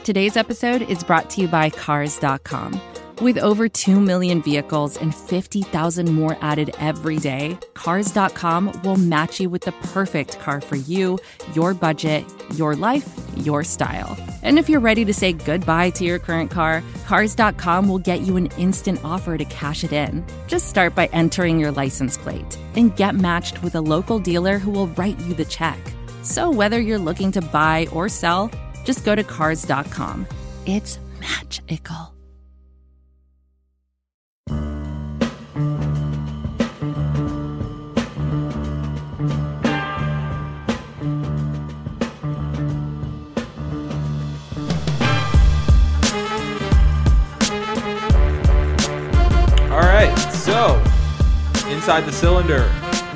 Today's episode is brought to you by Cars.com. With over 2 million vehicles and 50,000 more added every day, Cars.com will match you with the perfect car for you, your budget, your life, your style. And if you're ready to say goodbye to your current car, Cars.com will get you an instant offer to cash it in. Just start by entering your license plate and get matched with a local dealer who will write you the check. So whether you're looking to buy or sell, just go to Cars.com. It's magical. So, Inside the Cylinder,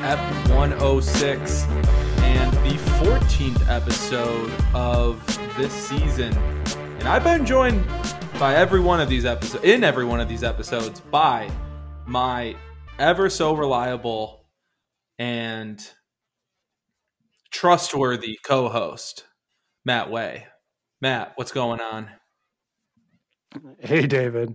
F106, and the 14th episode of this season. And I've been joined by every one of these episodes, by my ever so reliable and trustworthy co-host, Matt Way. Matt, what's going on? Hey, David.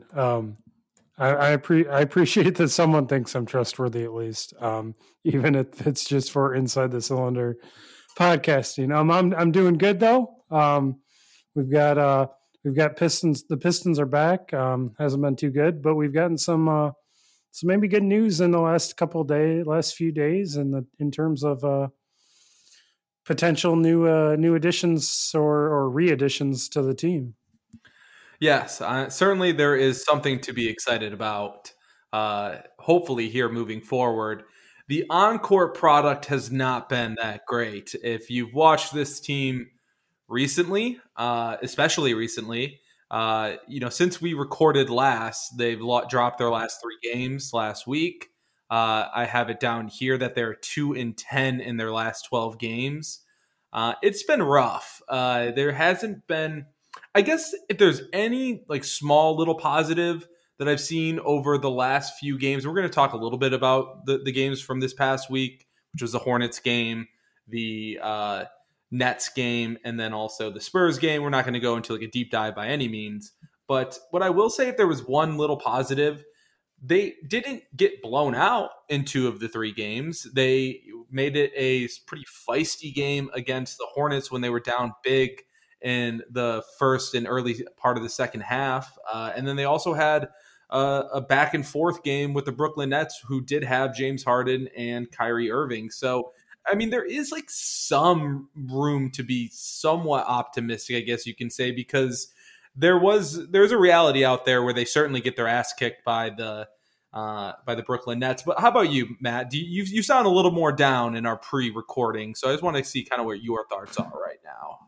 I appreciate that someone thinks I'm trustworthy, at least, even if it's just for Inside the Cylinder podcasting. I'm doing good though. We've got Pistons. The Pistons are back. Hasn't been too good, but we've gotten some maybe good news in the last few days, in terms of potential new additions or re-additions to the team. Yes, certainly there is something to be excited about, hopefully here moving forward. The on-court product has not been that great. If you've watched this team recently, especially recently, since we recorded last, they've dropped their last 3 games last week. I have it down here that they're 2-10 in their last 12 games. It's been rough. There hasn't been... I guess if there's any small little positive that I've seen over the last few games, we're going to talk a little bit about the games from this past week, which was the Hornets game, the Nets game, and then also the Spurs game. We're not going to go into a deep dive by any means. But what I will say, if there was one little positive, they didn't get blown out in 2 of the 3 games. They made it a pretty feisty game against the Hornets when they were down big in the first and early part of the second half. And then they also had a back and forth game with the Brooklyn Nets, who did have James Harden and Kyrie Irving. So, I mean, there is some room to be somewhat optimistic, I guess you can say, because there's a reality out there where they certainly get their ass kicked by the Brooklyn Nets. But how about you, Matt? You sound a little more down in our pre-recording, so I just want to see kind of what your thoughts are right now.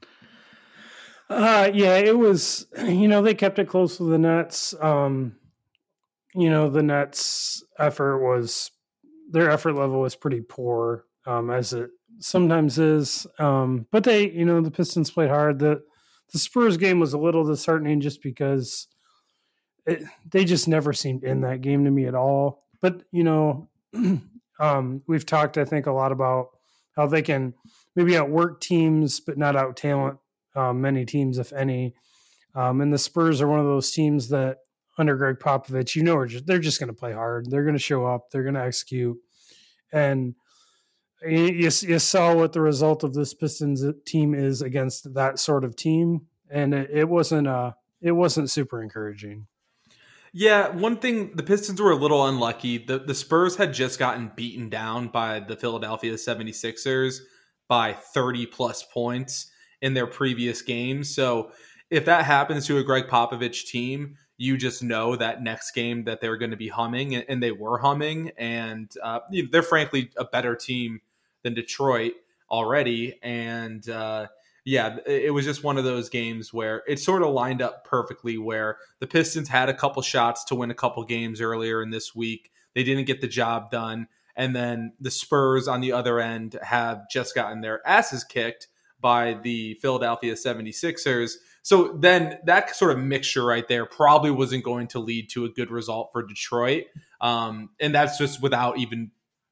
Yeah, it was, they kept it close with the Nets. The Nets' their effort level was pretty poor, as it sometimes is. But they, the Pistons played hard. The Spurs game was a little disheartening just because they just never seemed in that game to me at all. But, we've talked, I think, a lot about how they can maybe outwork teams, but not out-talent many teams, if any. And the Spurs are one of those teams that under Greg Popovich, they're just going to play hard. They're going to show up. They're going to execute. And you saw what the result of this Pistons team is against that sort of team. And it wasn't super encouraging. Yeah, one thing, the Pistons were a little unlucky. The Spurs had just gotten beaten down by the Philadelphia 76ers by 30-plus points in their previous games. So if that happens to a Greg Popovich team, you just know that next game that they're going to be humming, and they were humming. And they're frankly a better team than Detroit already. And it was just one of those games where it sort of lined up perfectly, where the Pistons had a couple shots to win a couple games earlier in this week. They didn't get the job done. And then the Spurs on the other end have just gotten their asses kicked by the Philadelphia 76ers. So then that sort of mixture right there probably wasn't going to lead to a good result for Detroit. And that's just without even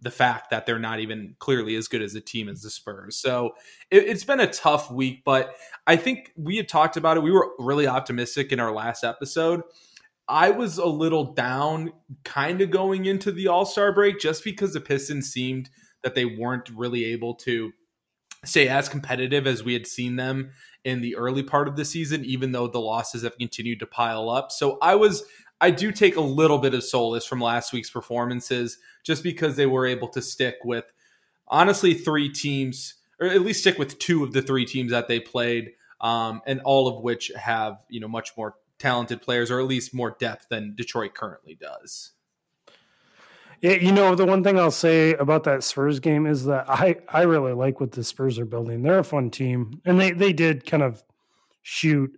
the fact that they're not even clearly as good as a team as the Spurs. So it's been a tough week, but I think we had talked about it. We were really optimistic in our last episode. I was a little down kind of going into the All-Star break just because the Pistons seemed that they weren't really able to stay as competitive as we had seen them in the early part of the season, even though the losses have continued to pile up. So I do take a little bit of solace from last week's performances just because they were able to stick with, honestly, 3 teams, or at least stick with 2 of the 3 teams that they played, and all of which have, much more talented players, or at least more depth than Detroit currently does. Yeah, the one thing I'll say about that Spurs game is that I really like what the Spurs are building. They're a fun team, and they did kind of shoot.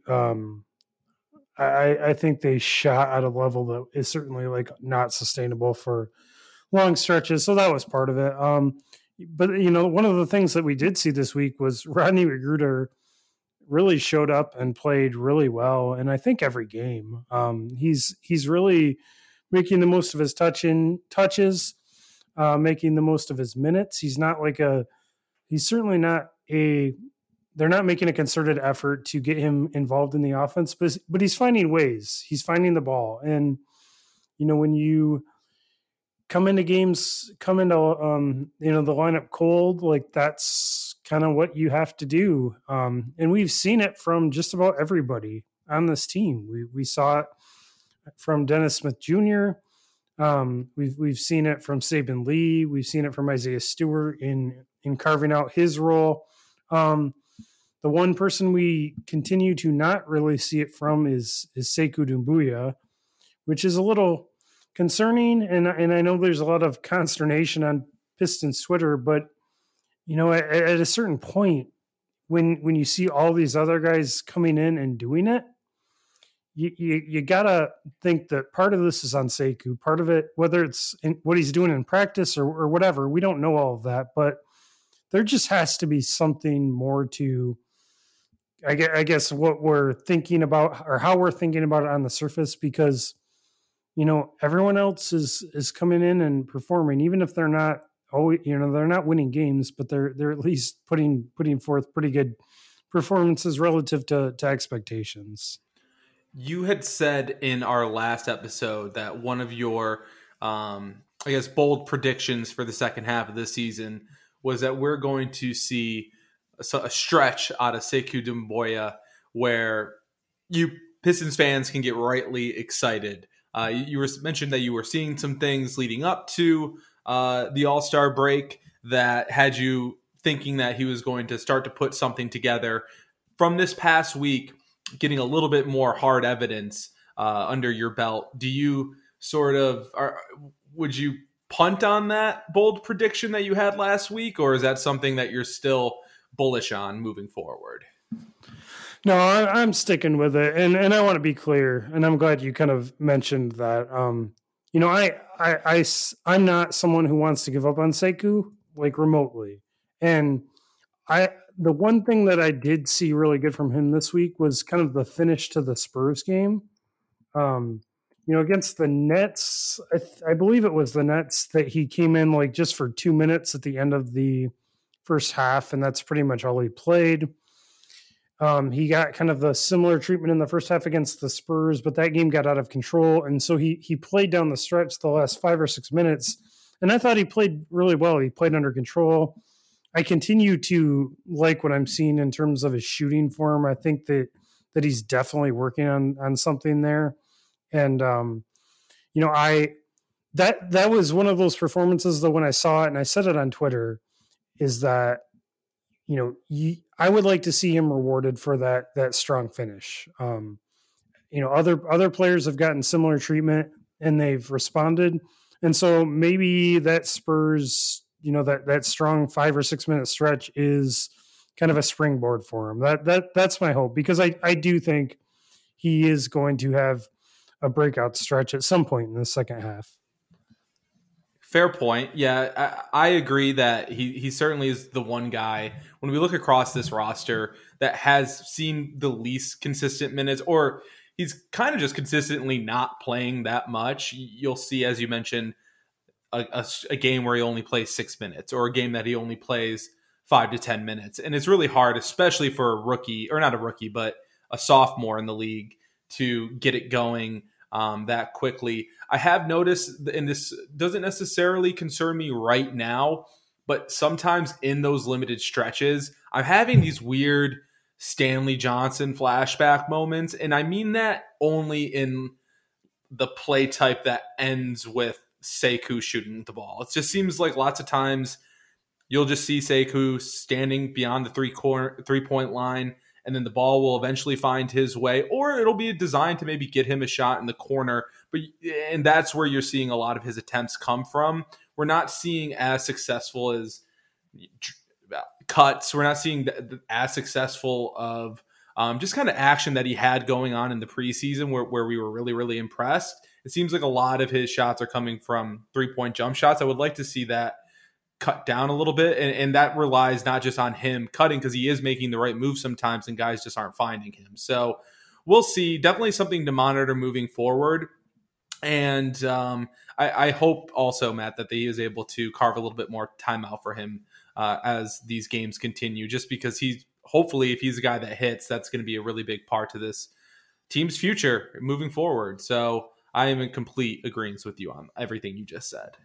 I think they shot at a level that is certainly like not sustainable for long stretches. So that was part of it. But one of the things that we did see this week was Rodney McGruder really showed up and played really well. And I think every game, he's really making the most of his touches, making the most of his minutes. He's certainly not they're not making a concerted effort to get him involved in the offense, but he's finding ways. He's finding the ball. And, when you come into games, the lineup cold, like that's kind of what you have to do. And we've seen it from just about everybody on this team. We saw it from Dennis Smith Jr. We've seen it from Saben Lee. We've seen it from Isaiah Stewart in carving out his role. The one person we continue to not really see it from is Sekou Doumbouya, which is a little concerning. And I know there's a lot of consternation on Pistons Twitter, but at a certain point, when you see all these other guys coming in and doing it, you gotta think that part of this is on Sekou. Part of it, whether it's in what he's doing in practice or whatever, we don't know all of that, but there just has to be something more to, I guess, what we're thinking about or how we're thinking about it on the surface, because, everyone else is coming in and performing, even if they're not, they're not winning games, but they're at least putting forth pretty good performances relative to expectations. You had said in our last episode that one of your, bold predictions for the second half of the season was that we're going to see a stretch out of Sekou Doumbouya where you Pistons fans can get rightly excited. You mentioned that you were seeing some things leading up to the All-Star break that had you thinking that he was going to start to put something together. From this past week, getting a little bit more hard evidence under your belt, do you would you punt on that bold prediction that you had last week, or is that something that you're still bullish on moving forward? No, I'm sticking with it, and I want to be clear, and I'm glad you kind of mentioned that. I'm not someone who wants to give up on Sekou like remotely, and the one thing that I did see really good from him this week was kind of the finish to the Spurs game. Against the Nets, I believe it was the Nets that he came in like just for 2 minutes at the end of the first half, and that's pretty much all he played. He got kind of the similar treatment in the first half against the Spurs, but that game got out of control, and so he played down the stretch the last 5 or 6 minutes, and I thought he played really well. He played under control. I continue to like what I'm seeing in terms of his shooting form. I think that he's definitely working on something there. And, that was one of those performances that when I saw it, and I said it on Twitter, is that, I would like to see him rewarded for that strong finish. Other players have gotten similar treatment and they've responded. And so maybe that Spurs, that strong 5 or 6 minute stretch is kind of a springboard for him. That's my hope, because I do think he is going to have a breakout stretch at some point in the second half. Fair point. Yeah, I agree that he certainly is the one guy, when we look across this roster, that has seen the least consistent minutes, or he's kind of just consistently not playing that much. You'll see, as you mentioned, a game where he only plays 6 minutes or a game that he only plays 5 to 10 minutes. And it's really hard, especially for a rookie, or not a rookie, but a sophomore in the league, to get it going that quickly. I have noticed, and this doesn't necessarily concern me right now, but sometimes in those limited stretches, I'm having these weird Stanley Johnson flashback moments. And I mean that only in the play type that ends with Sekou shooting the ball. It just seems like lots of times you'll just see Sekou standing beyond the 3-point line, and then the ball will eventually find his way, or it'll be designed to maybe get him a shot in the corner. And that's where you're seeing a lot of his attempts come from. We're not seeing as successful as cuts. We're not seeing as successful of just kind of action that he had going on in the preseason where we were really, really impressed. It seems like a lot of his shots are coming from 3-point jump shots. I would like to see that cut down a little bit. And that relies not just on him cutting, because he is making the right move sometimes and guys just aren't finding him. So we'll see. Definitely something to monitor moving forward. And I hope also, Matt, that he is able to carve a little bit more time out for him as these games continue, just because hopefully, if he's a guy that hits, that's going to be a really big part to this team's future moving forward. So I am in complete agreement with you on everything you just said.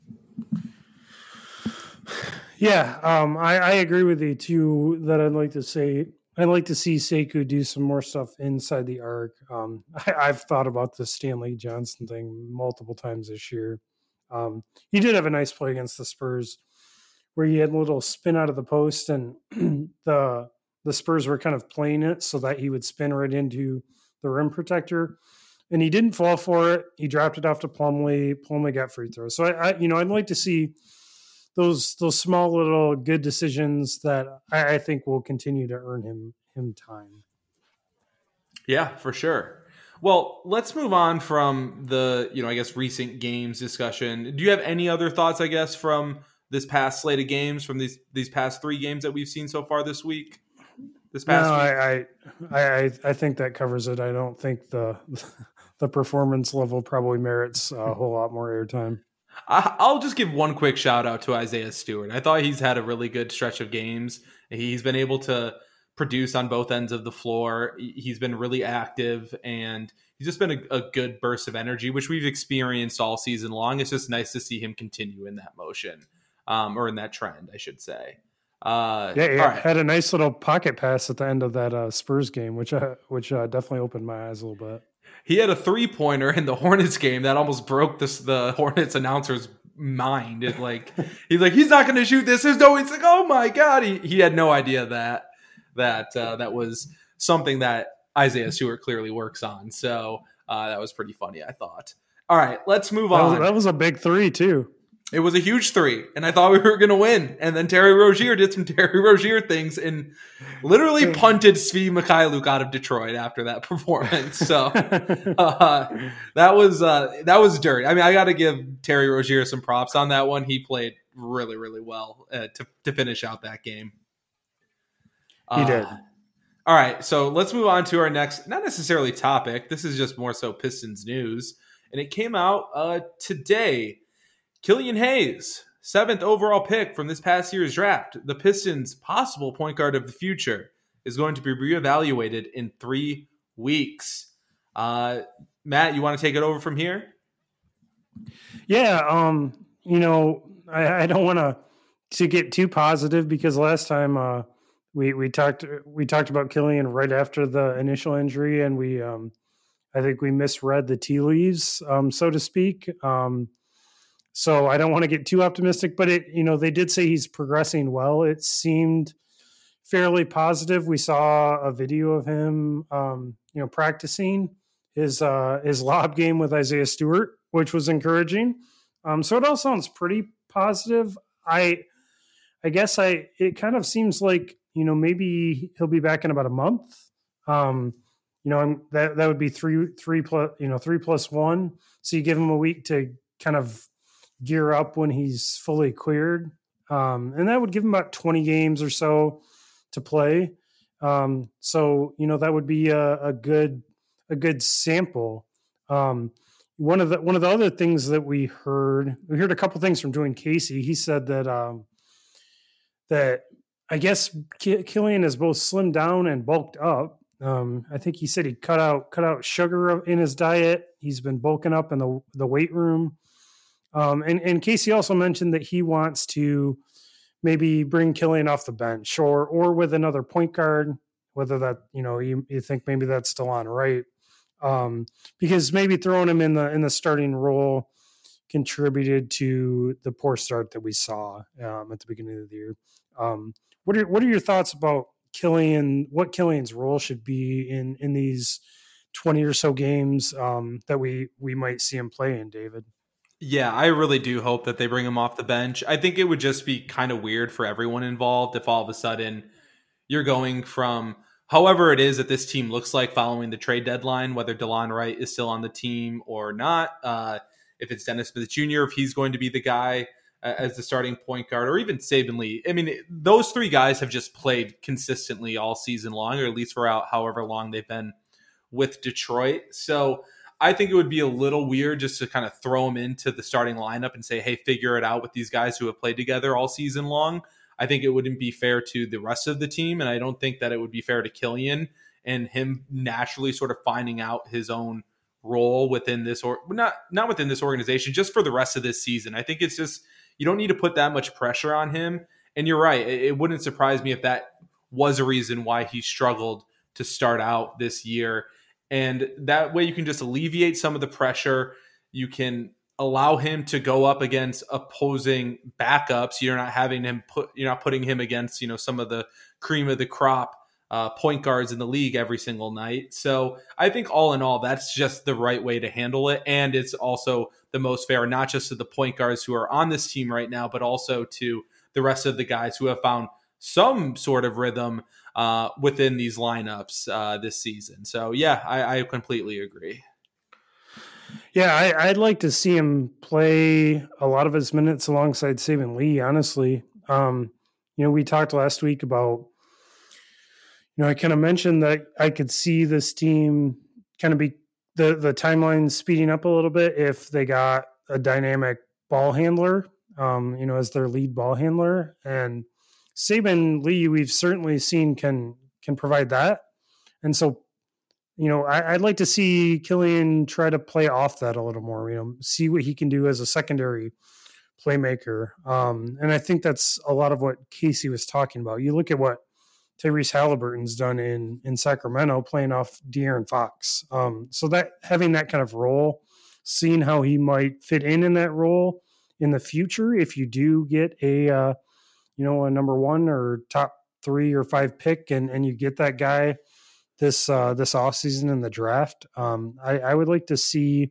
Yeah, I agree with you too. That I'd like to see Sekou do some more stuff inside the arc. I've thought about the Stanley Johnson thing multiple times this year. He did have a nice play against the Spurs where he had a little spin out of the post, and the Spurs were kind of playing it so that he would spin right into the rim protector, and he didn't fall for it. He dropped it off to Plumlee. Plumlee got free throws. So I'd like to see those small little good decisions that I think will continue to earn him time. Yeah, for sure. Well, let's move on from the, I guess, recent games discussion. Do you have any other thoughts, I guess, from this past slate of games, from these past 3 games that we've seen so far this week? This past week? I think that covers it. I don't think the performance level probably merits a whole lot more airtime. I'll just give one quick shout out to Isaiah Stewart. I thought he's had a really good stretch of games. He's been able to produce on both ends of the floor. He's been really active, and he's just been a good burst of energy, which we've experienced all season long. It's just nice to see him continue in that motion, or in that trend, I should say. Had a nice little pocket pass at the end of that Spurs game, which definitely opened my eyes a little bit. He had a 3-pointer in the Hornets game that almost broke the Hornets announcer's mind. He's like, he's not going to shoot this. He's like, oh my God. He had no idea that was something that Isaiah Stewart clearly works on. So that was pretty funny, I thought. All right, let's move on. That was a big 3 too. It was a huge 3, and I thought we were going to win. And then Terry Rozier did some Terry Rozier things and literally punted Svi Mikhailuk out of Detroit after that performance. So that was dirty. I mean, I got to give Terry Rozier some props on that one. He played really, really well to finish out that game. He did. All right, so let's move on to our next, not necessarily topic. This is just more so Pistons news, and it came out today. Killian Hayes, 7th overall pick from this past year's draft, the Pistons' possible point guard of the future, is going to be reevaluated in 3 weeks. Matt, you want to take it over from here? Yeah, I don't want to get too positive, because last time we talked about Killian right after the initial injury, and I think we misread the tea leaves, so to speak. So I don't want to get too optimistic, but they did say he's progressing well. It seemed fairly positive. We saw a video of him, practicing his lob game with Isaiah Stewart, which was encouraging. So it all sounds pretty positive. I guess it kind of seems like, maybe he'll be back in about a month. That would be 3 plus 1. So you give him a week to kind of gear up when he's fully cleared. And that would give him about 20 games or so to play. So, that would be a good sample. one of the other things that we heard a couple things from Dwayne Casey. He said that that I guess Killian has both slimmed down and bulked up. I think he said he cut out sugar in his diet. He's been bulking up in the weight room. And Casey also mentioned that he wants to maybe bring Killian off the bench or with another point guard, whether that, you think maybe that's still on, right? Because maybe throwing him in the starting role contributed to the poor start that we saw at the beginning of the year. What are your thoughts about Killian? What Killian's role should be in these 20 or so games that we might see him play in, David? Yeah, I really do hope that they bring him off the bench. I think it would just be kind of weird for everyone involved if all of a sudden you're going from however it is that this team looks like following the trade deadline, whether DeLon Wright is still on the team or not, if it's Dennis Smith Jr., if he's going to be the guy as the starting point guard, or even Saben Lee. I mean, those three guys have just played consistently all season long, or at least for however long they've been with Detroit. So I think it would be a little weird just to kind of throw them into the starting lineup and say, hey, figure it out with these guys who have played together all season long. I think it wouldn't be fair to the rest of the team, and I don't think that it would be fair to Killian and him naturally sort of finding out his own role within this, or not within this organization, just for the rest of this season. I think it's just, you don't need to put that much pressure on him. And you're right, it wouldn't surprise me if that was a reason why he struggled to start out this year. And that way you can just alleviate some of the pressure. You can allow him to go up against opposing backups. You're not putting him against, some of the cream of the crop point guards in the league every single night. So I think all in all, that's just the right way to handle it. And it's also the most fair, not just to the point guards who are on this team right now, but also to the rest of the guys who have found some sort of rhythm within these lineups this season. So yeah, I completely agree. Yeah, I'd like to see him play a lot of his minutes alongside Saben Lee, honestly. We talked last week about, I kind of mentioned that I could see this team kind of be the timeline speeding up a little bit if they got a dynamic ball handler, as their lead ball handler. And Saben Lee, we've certainly seen can provide that. And so, I'd like to see Killian try to play off that a little more, see what he can do as a secondary playmaker. And I think that's a lot of what Casey was talking about. You look at what Tyrese Halliburton's done in Sacramento playing off De'Aaron Fox. So that having that kind of role, seeing how he might fit in that role in the future, if you do get a number 1 or top 3 or 5 pick and you get that guy this offseason in the draft. I would like to see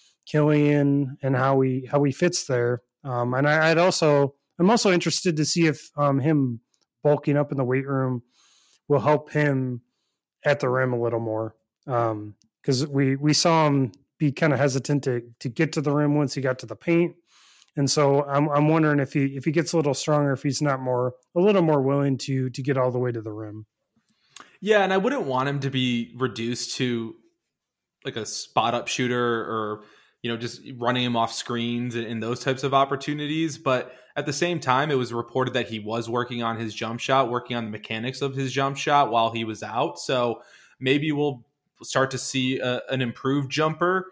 Killian and how he fits there. And I'm also interested to see if him bulking up in the weight room will help him at the rim a little more. Because we saw him be kind of hesitant to get to the rim once he got to the paint. And so I'm wondering if he gets a little stronger, if he's not a little more willing to get all the way to the rim. Yeah, and I wouldn't want him to be reduced to like a spot up shooter or, just running him off screens and those types of opportunities. But at the same time, it was reported that he was working on his jump shot, working on the mechanics of his jump shot while he was out. So maybe we'll start to see an improved jumper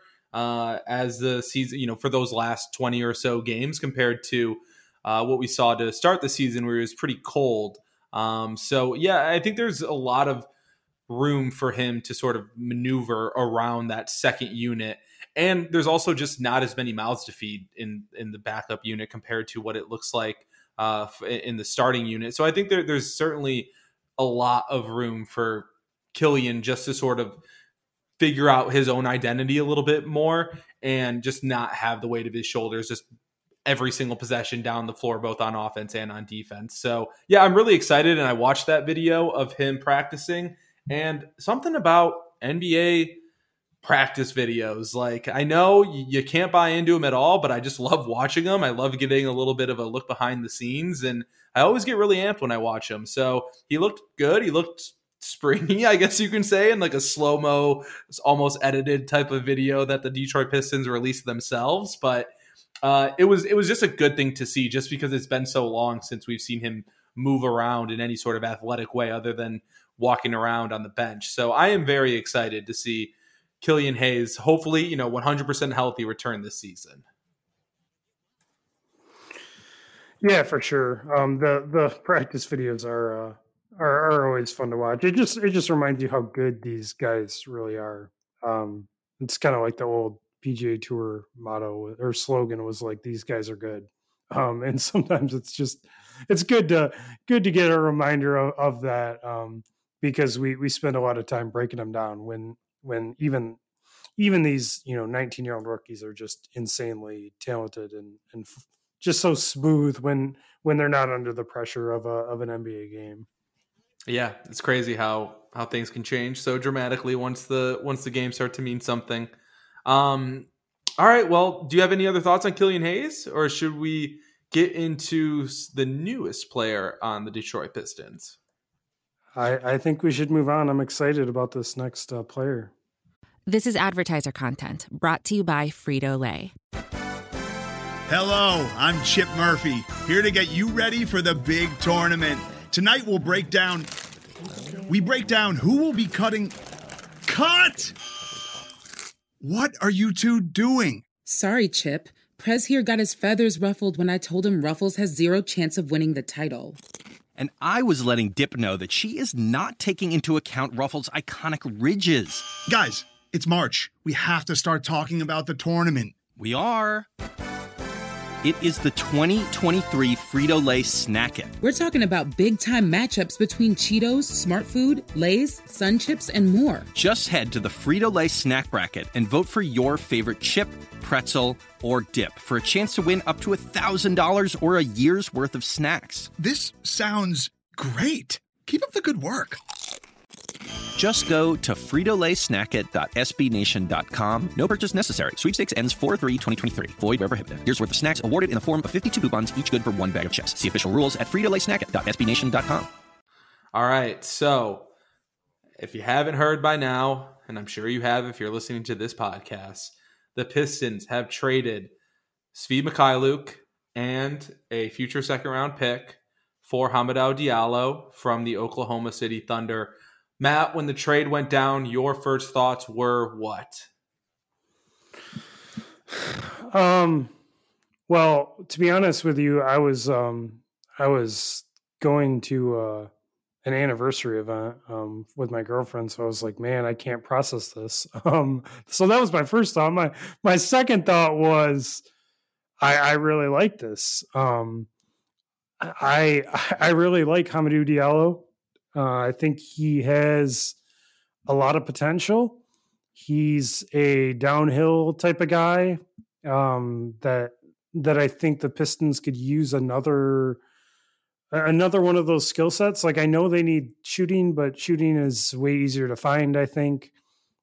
as the season, for those last 20 or so games compared to what we saw to start the season where it was pretty cold. So yeah, I think there's a lot of room for him to sort of maneuver around that second unit. And there's also just not as many mouths to feed in the backup unit compared to what it looks like in the starting unit. So I think there's certainly a lot of room for Killian just to sort of figure out his own identity a little bit more and just not have the weight of his shoulders just every single possession down the floor, both on offense and on defense. So yeah, I'm really excited. And I watched that video of him practicing, and something about NBA practice videos. Like, I know you can't buy into them at all, but I just love watching them. I love getting a little bit of a look behind the scenes, and I always get really amped when I watch them. So he looked good. He looked springy, I guess you can say, in like a slow-mo, almost edited type of video that the Detroit Pistons released themselves. But it was just a good thing to see, just because it's been so long since we've seen him move around in any sort of athletic way other than walking around on the bench. So I am very excited to see Killian Hayes, hopefully, 100% healthy, return this season. Yeah, for sure. The practice videos are always fun to watch. It just reminds you how good these guys really are. It's kind of like the old PGA Tour motto or slogan was like, "These guys are good." And sometimes it's good to get a reminder of that, because we spend a lot of time breaking them down when even these 19-year-old rookies are just insanely talented and just so smooth when they're not under the pressure of an NBA game. Yeah, it's crazy how things can change so dramatically once the games start to mean something. All right, well, do you have any other thoughts on Killian Hayes, or should we get into the newest player on the Detroit Pistons? I think we should move on. I'm excited about this next player. This is advertiser content brought to you by Frito-Lay. Hello, I'm Chip Murphy, here to get you ready for the big tournament. Tonight we'll break down who will be cutting. Cut! What are you two doing? Sorry, Chip. Prez here got his feathers ruffled when I told him Ruffles has zero chance of winning the title. And I was letting Dip know that she is not taking into account Ruffles' iconic ridges. Guys, it's March. We have to start talking about the tournament. We are. It is the 2023 Frito-Lay Snack It. We're talking about big-time matchups between Cheetos, Smart Food, Lay's, Sun Chips, and more. Just head to the Frito-Lay Snack Bracket and vote for your favorite chip, pretzel, or dip for a chance to win up to $1,000 or a year's worth of snacks. This sounds great. Keep up the good work. Just go to fritolaysnackit.sbnation.com. No purchase necessary. Sweepstakes ends 4/3/2023. Void where prohibited. Here's worth of snacks awarded in the form of 52 coupons, each good for one bag of chips. See official rules at fritolaysnackit.sbnation.com. All right, so if you haven't heard by now, and I'm sure you have if you're listening to this podcast, the Pistons have traded Svi Mykhailiuk and a future second-round pick for Hamidou Diallo from the Oklahoma City Thunder. Matt, when the trade went down, your first thoughts were what? Well, to be honest with you, I was going to an anniversary event with my girlfriend, so I was like, man, I can't process this. So that was my first thought. My second thought was, I really like this. I really like Hamidou Diallo. I think he has a lot of potential. He's a downhill type of guy that I think the Pistons could use another one of those skill sets. Like, I know they need shooting, but shooting is way easier to find, I think.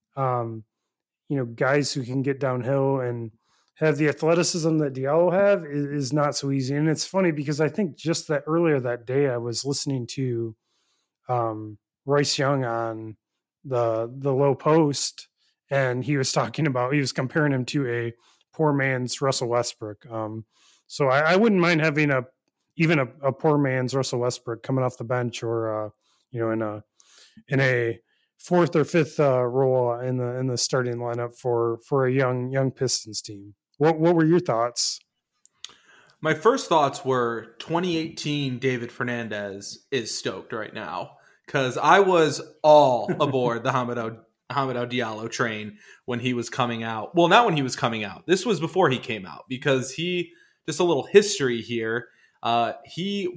Guys who can get downhill and have the athleticism that Diallo have is not so easy. And it's funny because I think just that earlier that day I was listening to Royce Young on the Low Post, and he was comparing him to a poor man's Russell Westbrook. So I wouldn't mind having even a poor man's Russell Westbrook coming off the bench, or in a fourth or fifth role in the starting lineup for a young Pistons team. What were your thoughts? My first thoughts were 2018 David Fernandez is stoked right now, because I was all aboard the Hamidou Diallo train when he was coming out. Well, not when he was coming out. This was before he came out, because just a little history here. He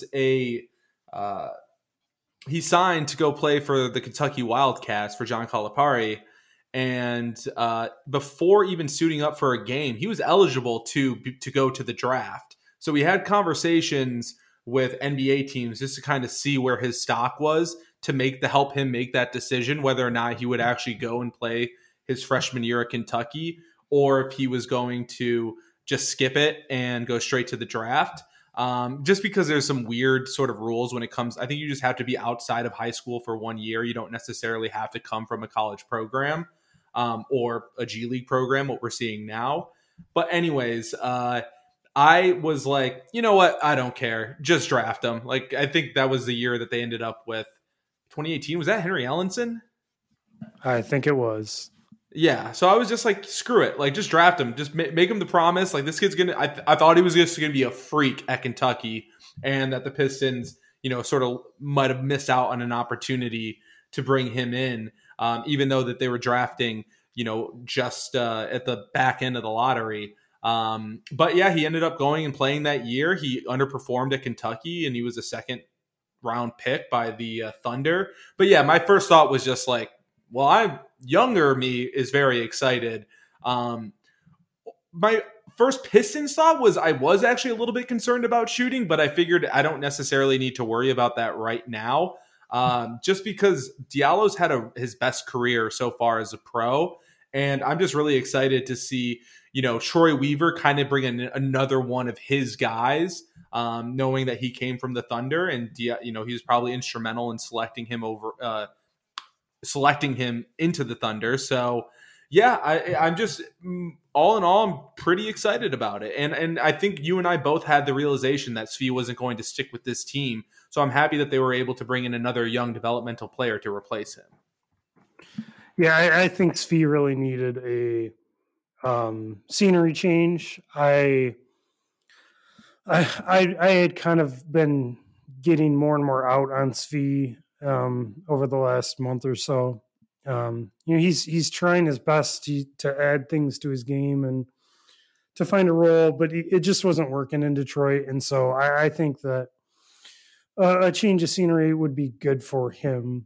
signed to go play for the Kentucky Wildcats for John Calipari. And before even suiting up for a game, he was eligible to go to the draft. So we had conversations with NBA teams just to kind of see where his stock was to help him make that decision, whether or not he would actually go and play his freshman year at Kentucky, or if he was going to just skip it and go straight to the draft. just because there's some weird sort of rules when it comes. I think you just have to be outside of high school for 1 year. You don't necessarily have to come from a college program or a G League program, what we're seeing now. But anyways, I was like, you know what? I don't care. Just draft him. Like, I think that was the year that they ended up with 2018. Was that Henry Ellenson? I think it was. Yeah. So I was just like, screw it. Like, just draft him. Just make him the promise. Like, this kid's going to, I thought he was just going to be a freak at Kentucky, and that the Pistons, sort of might have missed out on an opportunity to bring him in, even though that they were drafting, just at the back end of the lottery. But yeah, he ended up going and playing that year. He underperformed at Kentucky, and he was a second round pick by the Thunder. But yeah, my first thought was just like, well, younger me is very excited. My first Pistons thought was I was actually a little bit concerned about shooting, but I figured I don't necessarily need to worry about that right now. Just because Diallo's had his best career so far as a pro. And I'm just really excited to see, Troy Weaver kind of bring in another one of his guys, knowing that he came from the Thunder, and, he was probably instrumental in selecting him into the Thunder. So yeah, I'm just, all in all, I'm pretty excited about it. And I think you and I both had the realization that Svi wasn't going to stick with this team. So I'm happy that they were able to bring in another young developmental player to replace him. Yeah, I think Svi really needed a scenery change. I had kind of been getting more and more out on Svi over the last month or so. He's trying his best to add things to his game and to find a role, but it just wasn't working in Detroit. And so I think that a change of scenery would be good for him.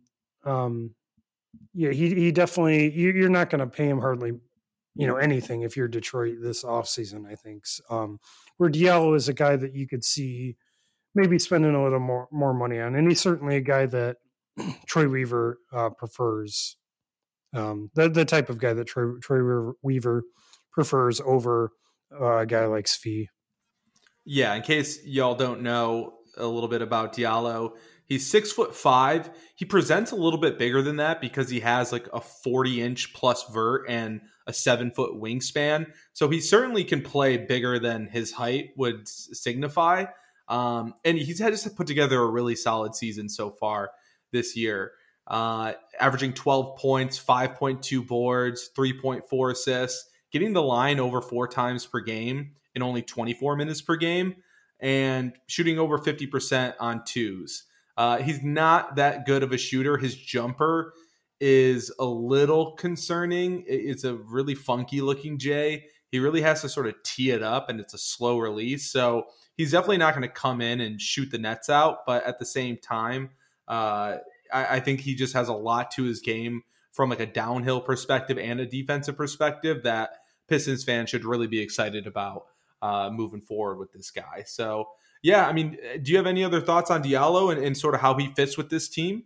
He definitely, you're not going to pay him hardly, anything if you're Detroit this offseason, I think. Where Diallo is a guy that you could see maybe spending a little more money on. And he's certainly a guy that Troy Weaver prefers. The type of guy that Troy Weaver prefers over a guy like Svi. Yeah, in case y'all don't know a little bit about Diallo, he's 6'5". He presents a little bit bigger than that because he has like a 40-inch plus vert and a 7-foot wingspan. So he certainly can play bigger than his height would signify. And he's had to put together a really solid season so far this year. Averaging 12 points, 5.2 boards, 3.4 assists, getting the line over 4 times per game in only 24 minutes per game, and shooting over 50% on twos. He's not that good of a shooter. His jumper is a little concerning. It's a really funky looking J. He really has to sort of tee it up, and it's a slow release. So he's definitely not going to come in and shoot the nets out. But at the same time, I think he just has a lot to his game from like a downhill perspective and a defensive perspective that Pistons fans should really be excited about moving forward with this guy. So yeah, I mean, do you have any other thoughts on Diallo and sort of how he fits with this team?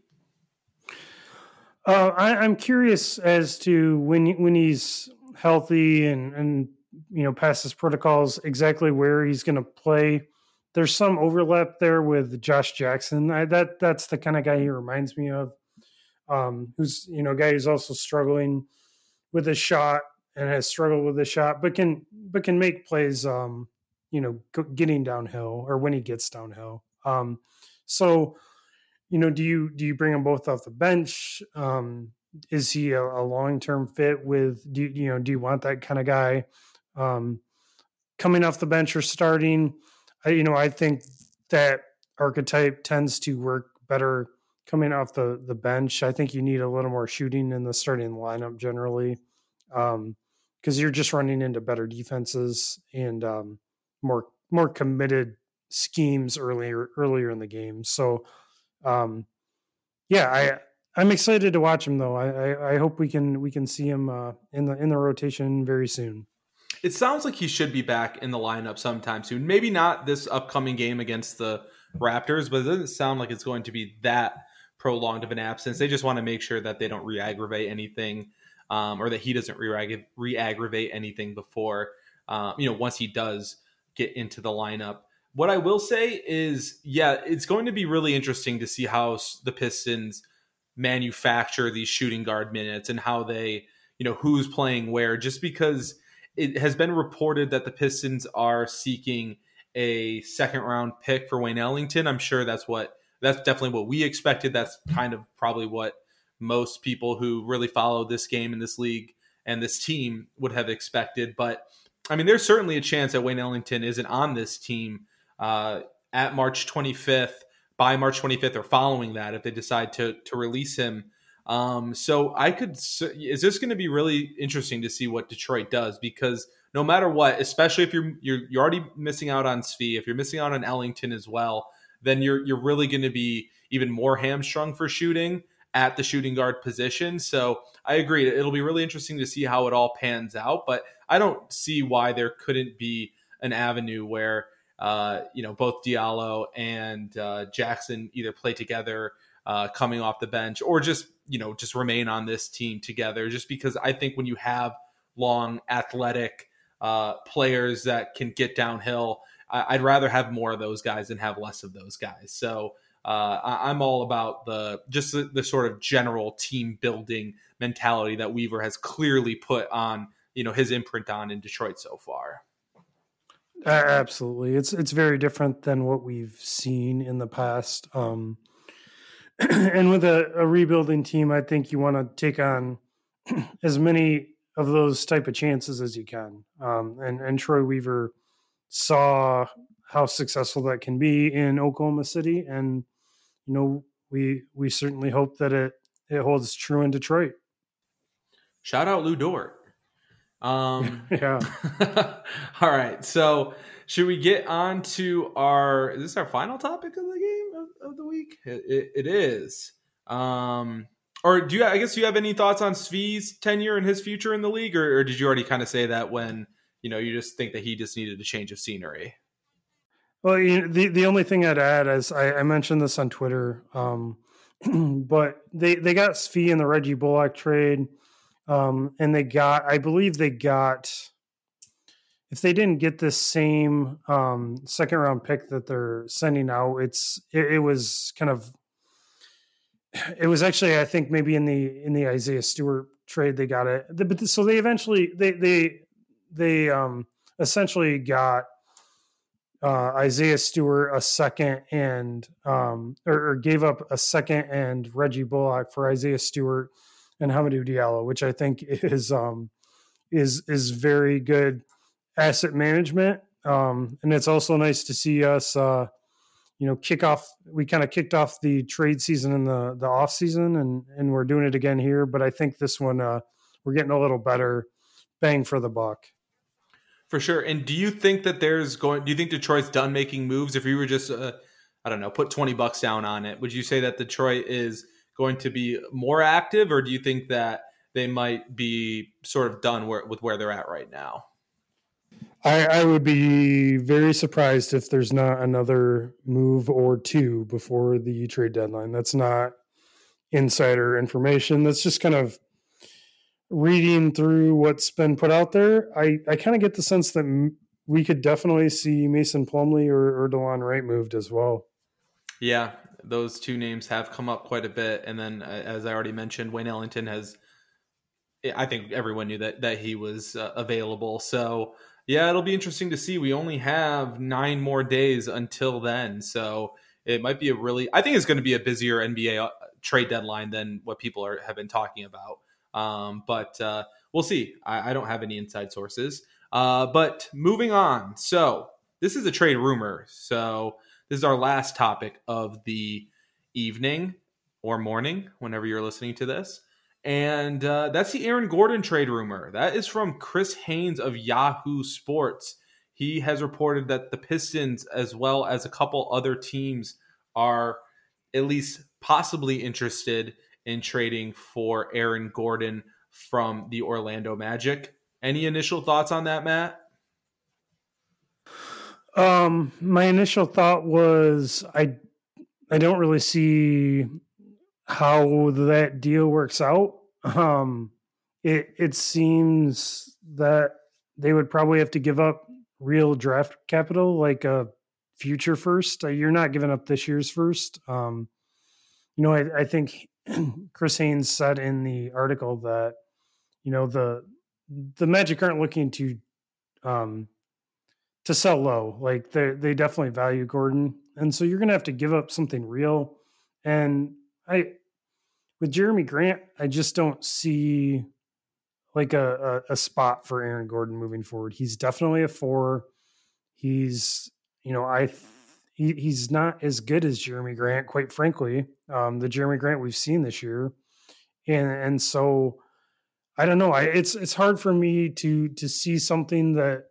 I'm curious as to when he's healthy and past his protocols, exactly where he's going to play. There's some overlap there with Josh Jackson. That's the kind of guy he reminds me of, who's a guy who's also struggling with his shot and has struggled with his shot, but can make plays, getting downhill or when he gets downhill. So, do you bring them both off the bench? Is he a long-term fit with? Do you want that kind of guy coming off the bench or starting? I think that archetype tends to work better coming off the bench. I think you need a little more shooting in the starting lineup generally, because you're just running into better defenses and more committed schemes earlier in the game. So, I'm excited to watch him though. I hope we can see him in the rotation very soon. It sounds like he should be back in the lineup sometime soon. Maybe not this upcoming game against the Raptors, but it doesn't sound like it's going to be that prolonged of an absence. They just want to make sure that they don't re-aggravate anything, or that he doesn't re-aggravate anything before, once he does get into the lineup. What I will say is, yeah, it's going to be really interesting to see how the Pistons manufacture these shooting guard minutes and how they, who's playing where, just because it has been reported that the Pistons are seeking a second round pick for Wayne Ellington. I'm sure that's definitely what we expected. That's kind of probably what most people who really follow this game in this league and this team would have expected. But I mean, there's certainly a chance that Wayne Ellington isn't on this team at March 25th, by March 25th or following that, if they decide to release him. So is this going to be really interesting to see what Detroit does? Because no matter what, especially if you're already missing out on Svi, if you're missing out on Ellington as well, then you're really going to be even more hamstrung for shooting at the shooting guard position. So I agree. It'll be really interesting to see how it all pans out, but I don't see why there couldn't be an avenue where, both Diallo and Jackson either play together coming off the bench or just remain on this team together, just because I think when you have long athletic players that can get downhill, I'd rather have more of those guys than have less of those guys. So I'm all about the sort of general team building mentality that Weaver has clearly put on, his imprint on in Detroit so far. Absolutely. It's very different than what we've seen in the past. And with a rebuilding team, I think you want to take on as many of those type of chances as you can. And Troy Weaver saw how successful that can be in Oklahoma City. And, we certainly hope that it holds true in Detroit. Shout out Lou Dort. Yeah. All right. So should we get on to is this our final topic of the game of the week? It is. Or do you have any thoughts on Svi's tenure and his future in the league, or did you already kind of say that when, you just think that he just needed a change of scenery? Well, the only thing I'd add is I mentioned this on Twitter, but they got Svi in the Reggie Bullock trade. And I believe they got, if they didn't get this same second round pick that they're sending out, it was actually, I think maybe in the Isaiah Stewart trade, they got it. But so they eventually, they essentially got Isaiah Stewart a second and, or gave up a second and Reggie Bullock for Isaiah Stewart and Hamidou Diallo, which I think is very good asset management. And it's also nice to see us, kick off. We kind of kicked off the trade season in the off season, and we're doing it again here. But I think this one we're getting a little better bang for the buck. For sure. And do you think that do you think Detroit's done making moves? If you were just, I don't know, put $20 down on it, would you say that Detroit is going to be more active, or do you think that they might be sort of done with where they're at right now? I would be very surprised if there's not another move or two before the trade deadline. That's not insider information. That's just kind of reading through what's been put out there. I kind of get the sense that we could definitely see Mason Plumlee or DeLon Wright moved as well. Yeah, those two names have come up quite a bit. And then, as I already mentioned, Wayne Ellington I think everyone knew that he was available. So, yeah, it'll be interesting to see. We only have 9 more days until then. So it might be I think it's going to be a busier NBA trade deadline than what people have been talking about. But we'll see. I don't have any inside sources. But moving on. So this is a trade rumor. So this is our last topic of the evening or morning, whenever you're listening to this. And that's the Aaron Gordon trade rumor. That is from Chris Haynes of Yahoo Sports. He has reported that the Pistons, as well as a couple other teams, are at least possibly interested in trading for Aaron Gordon from the Orlando Magic. Any initial thoughts on that, Matt? My initial thought was I don't really see how that deal works out. It seems that they would probably have to give up real draft capital, like a future first. You're not giving up this year's first. I think Chris Haynes said in the article that, the Magic aren't looking to sell low. Like they definitely value Gordon. And so you're going to have to give up something real. And with Jeremy Grant, I just don't see like a spot for Aaron Gordon moving forward. He's definitely a 4. He's, he's not as good as Jeremy Grant, quite frankly. The Jeremy Grant we've seen this year. And so I don't know. It's hard for me to see something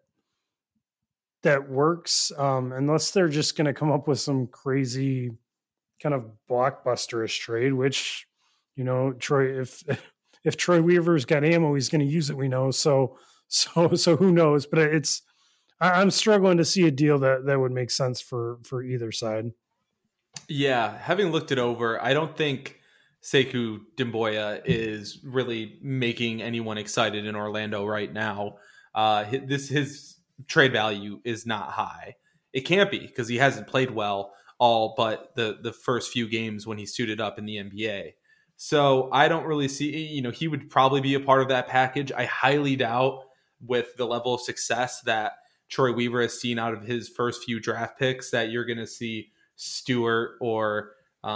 that works, unless they're just going to come up with some crazy kind of blockbusterish trade, which, Troy, if Troy Weaver's got ammo, he's going to use it, we know. So who knows, but I'm struggling to see a deal that would make sense for either side. Yeah. Having looked it over, I don't think Sekou Doumbouya is really making anyone excited in Orlando right now. His trade value is not high. It can't be because he hasn't played well all but the first few games when he suited up in the NBA. So I don't really see, he would probably be a part of that package. I highly doubt with the level of success that Troy Weaver has seen out of his first few draft picks that you're going to see Stewart or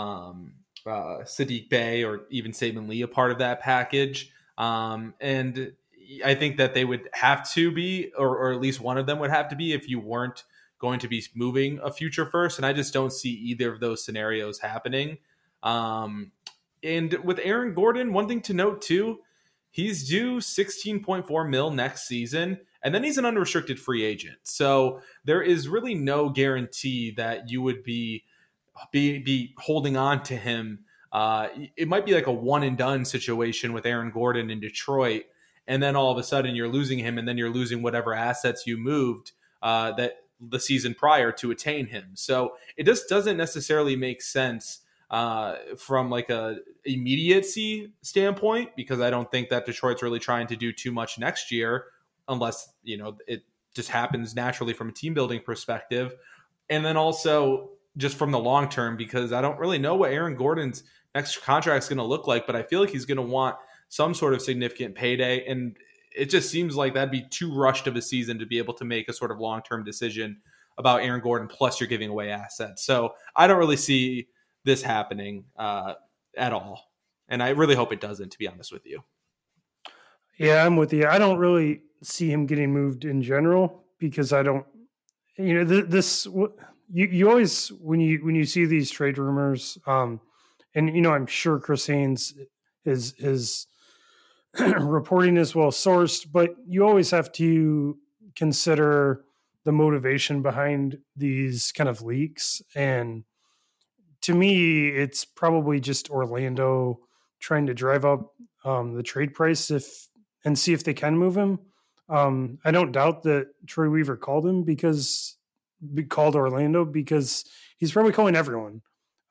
Sadiq Bey or even Saban Lee a part of that package. And I think that they would have to be, or at least one of them would have to be, if you weren't going to be moving a future first. And I just don't see either of those scenarios happening. And with Aaron Gordon, one thing to note too, he's due $16.4 million next season, and then he's an unrestricted free agent. So there is really no guarantee that you would be holding on to him. It might be like a one and done situation with Aaron Gordon in Detroit. And then all of a sudden you're losing him, and then you're losing whatever assets you moved that the season prior to attain him. So it just doesn't necessarily make sense from like a immediacy standpoint, because I don't think that Detroit's really trying to do too much next year, unless, it just happens naturally from a team building perspective. And then also just from the long term, because I don't really know what Aaron Gordon's next contract is going to look like, but I feel like he's going to want some sort of significant payday. And it just seems like that'd be too rushed of a season to be able to make a sort of long-term decision about Aaron Gordon. Plus you're giving away assets. So I don't really see this happening at all. And I really hope it doesn't, to be honest with you. Yeah, I'm with you. I don't really see him getting moved in general, because I don't, you always, when you see these trade rumors, and, I'm sure Chris Haynes is reporting is well sourced, but you always have to consider the motivation behind these kind of leaks. And to me, it's probably just Orlando trying to drive up the trade price and see if they can move him. I don't doubt that Troy Weaver called Orlando, because he's probably calling everyone.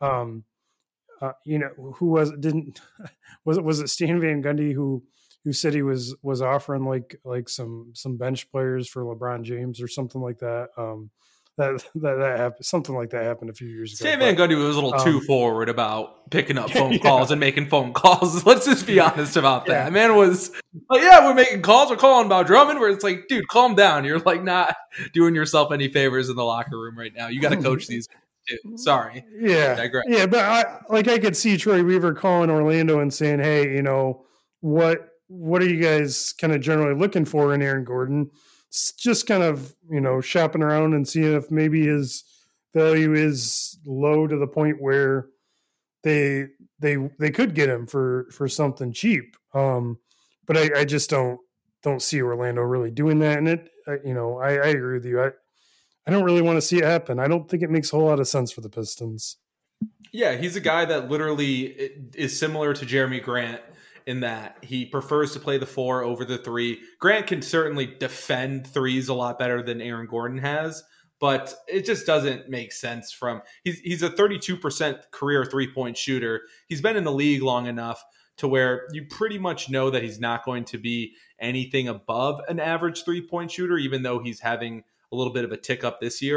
Who was it Stan Van Gundy who said he was offering like some bench players for LeBron James or something like that. That happened, something like that happened a few years ago. Stan Van Gundy was a little too forward about picking up phone calls and making phone calls. Let's just be honest about that. Yeah. Man was like, yeah, we're making calls. We're calling about Drummond. Where it's like, dude, calm down. You're like not doing yourself any favors in the locker room right now. You got to coach these guys too. Sorry. Yeah. Yeah. But I could see Troy Weaver calling Orlando and saying, hey, what are you guys kind of generally looking for in Aaron Gordon? It's just kind of, shopping around and seeing if maybe his value is low to the point where they could get him for something cheap. But I just don't see Orlando really doing that. And I agree with you. I don't really want to see it happen. I don't think it makes a whole lot of sense for the Pistons. Yeah, he's a guy that literally is similar to Jeremy Grant in that he prefers to play the 4 over the 3. Grant can certainly defend threes a lot better than Aaron Gordon has, but it just doesn't make sense he's a 32% career 3-point shooter. He's been in the league long enough to where you pretty much know that he's not going to be anything above an average 3-point shooter, even though he's having a little bit of a tick up this year.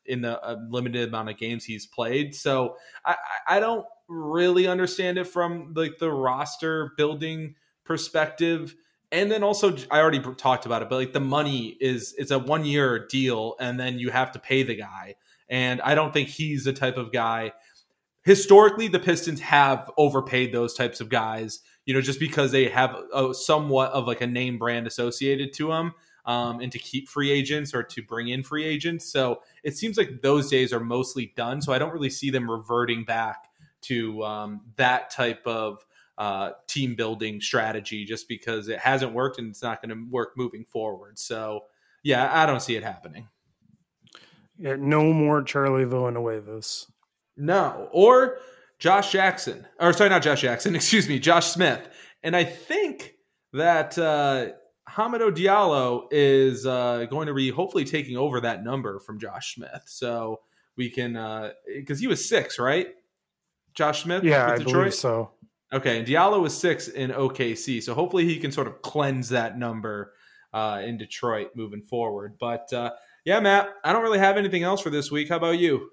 in the limited amount of games he's played. So I don't really understand it from like the roster building perspective. And then also, I already talked about it, but like the money it's a 1-year deal, and then you have to pay the guy. And I don't think he's the type of guy. Historically, the Pistons have overpaid those types of guys, just because they have somewhat of like a name brand associated to them, and to keep free agents or to bring in free agents. So it seems like those days are mostly done. So I don't really see them reverting back to that type of team building strategy, just because it hasn't worked and it's not going to work moving forward. So yeah, I don't see it happening. Yeah, no more Charlie Villanuevas. No, or Josh Jackson, or sorry, not Josh Jackson, excuse me, Josh Smith. And I think that Hamidou Diallo is going to be hopefully taking over that number from Josh Smith. So we can, because he was 6, right? Josh Smith? Yeah, with I Detroit? believe so. Okay, and Diallo was 6 in OKC. So hopefully he can sort of cleanse that number in Detroit moving forward. But yeah, Matt, I don't really have anything else for this week. How about you?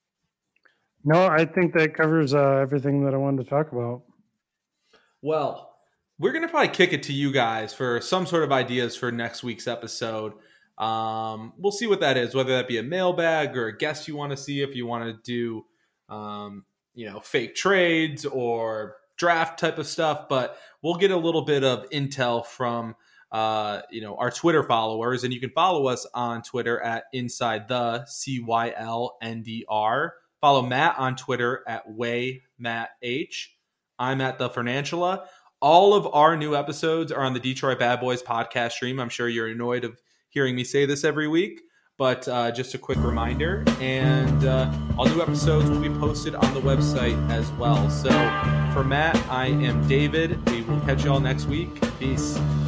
No, I think that covers everything that I wanted to talk about. Well, we're going to probably kick it to you guys for some sort of ideas for next week's episode. We'll see what that is, whether that be a mailbag or a guest you want to see, if you want to do, fake trades or draft type of stuff. But we'll get a little bit of intel from, our Twitter followers, and you can follow us on Twitter at Inside the CYLNDR. Follow Matt on Twitter at WayMattH. I'm at The Financiala. All of our new episodes are on the Detroit Bad Boys podcast stream. I'm sure you're annoyed of hearing me say this every week, but just a quick reminder. And all new episodes will be posted on the website as well. So for Matt, I am David. We will catch you all next week. Peace.